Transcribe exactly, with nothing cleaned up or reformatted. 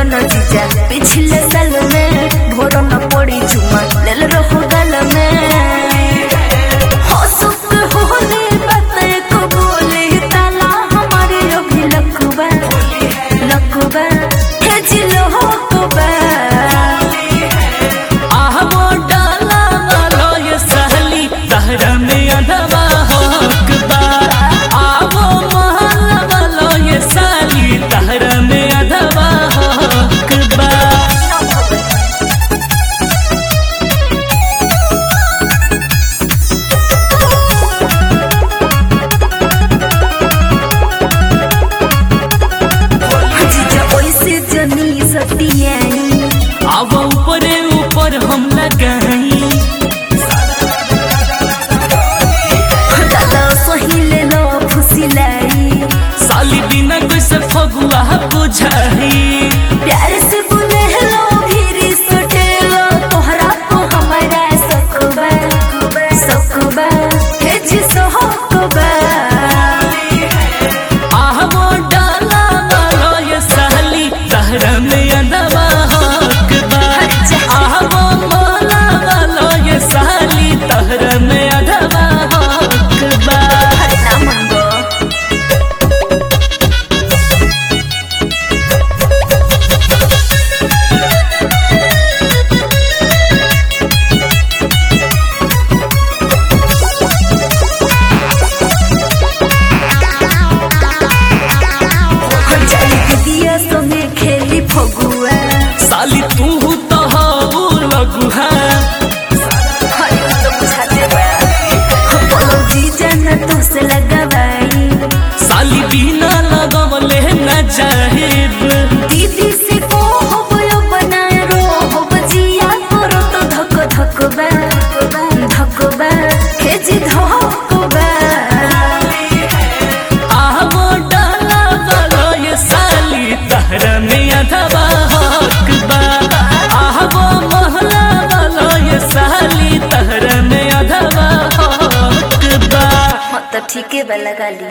न जीजा पिछले साल में भोर न पड़ी चुमा लेल रहो गल में हो सुख होले बात को बोले ताला हमारे अभी लखबा लखबा हे जिलो हो कोबा आह वो डाला वालो ये सहली तहरा में अधवा होकबा आह वो महला वालो ये साली तहरा में अधवा होकबा अब ऊपरे ऊपर हम लगाई सहिले लो फुसिलाई साली बिना कैसे फगुआ बुझाई प्यार से बोले लो फिर सोटे लो तोहरा को हमारा सकबा सकबा हे जी सोहकबा आह वो डाला वालो ये साली तहरा में अधवा होकबा आह वो महला वालो ये साली तहरा में अधवा होकबा हटना मंगो दिया संगे खेली फगुआ साली तू तो हो लगुहा तुसे लगवाई साली बिना लगवले न जाहिब दीदी से को हो बना रो हो बजिया करो तो धक धकबा धकबा हे जी धकबा आह वो डाला वालो ये साली तहरा में अधवा होकबा आह वो महला वालो ये साली तहरा में अधवा होकबा तो ठीक है लगा ली।